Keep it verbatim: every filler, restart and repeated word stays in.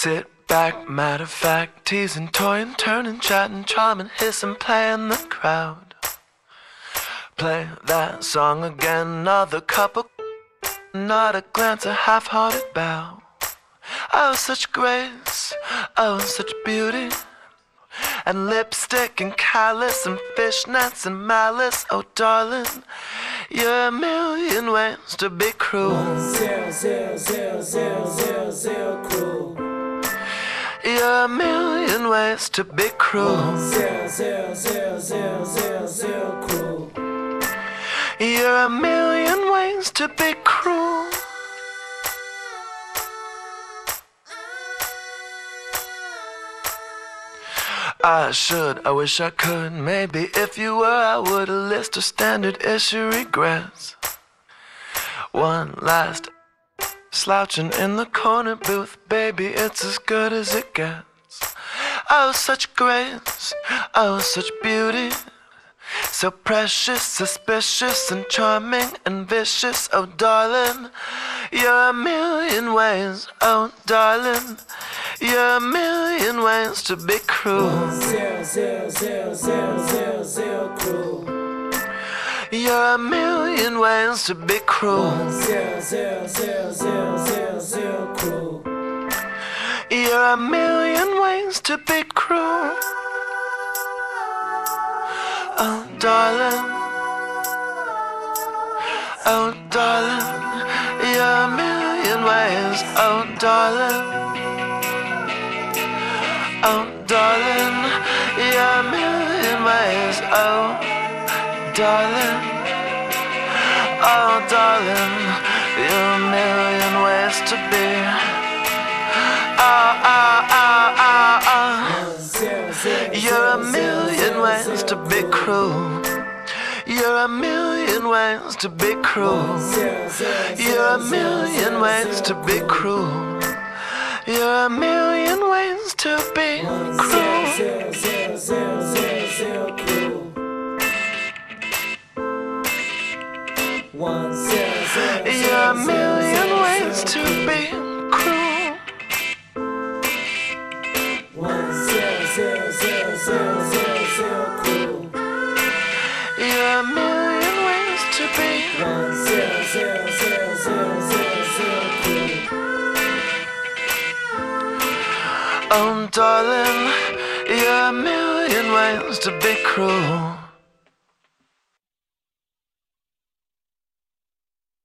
Sit back, matter of fact, teasing, toying, turning, chatting, charming, hissing, playing the crowd. Play that song again, another cup of not a glance, a half-hearted bow. Oh, such grace, oh, such beauty, and lipstick and callus and fishnets and malice. Oh, darling, you're a million ways to be cruel. One zero zero zero zero zero zero cruel. You're a million ways to be cruel. One zero zero zero zero zero zero cruel. You're a million ways to be cruel. I should, I wish I could. Maybe if you were, I would. A list of standard issue regrets. One last slouching in the corner booth. Baby, it's as good as it gets. Oh, such grace, oh, such beauty, so precious, suspicious, and charming, and vicious. Oh, darling, you're a million ways. Oh, darling, you're a million ways to be cruel. One zero zero zero zero zero zero cruel. You're a million ways to be cruel. One zero zero zero zero zero zero cruel. You're a million ways to be cruel. Oh, darling, oh, darling, you're a million ways. Oh, darling, oh, darling, you're a million ways. Oh, darling, oh, darling, you're a million ways to be. Oh, oh, oh, oh, oh. You're a million ways to be cruel. You're a million ways to be cruel. You're a million ways to be cruel. You're a million ways to be cruel. You're a million ways to be cruel. One zero zero zero zero zero zero cruel. You're a million ways to be. One zero zero zero zero zero zero cruel. Oh, darling, you're a million ways to be cruel.